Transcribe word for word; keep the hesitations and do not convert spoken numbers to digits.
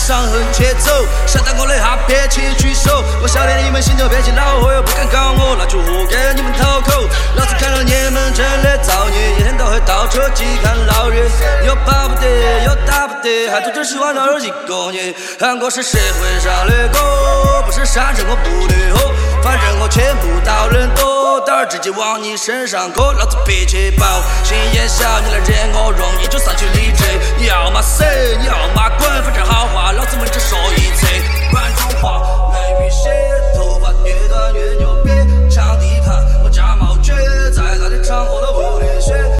伤痕切走。想当我的哈别请举手，我晓得你们心头憋起恼火，又不敢搞我，那就活给你们讨口。老子看了你们真的造孽，一天到黑倒车机看老远，又跑不得，又打不得，还都只喜欢老二一个你。韩国是社会上的狗，不是山城我不对吼，反正我钱不到人多，胆儿直接往你身上扣，老子脾气暴，心眼小，你来惹我容易就上去理智，你要么死，你要么滚，反正。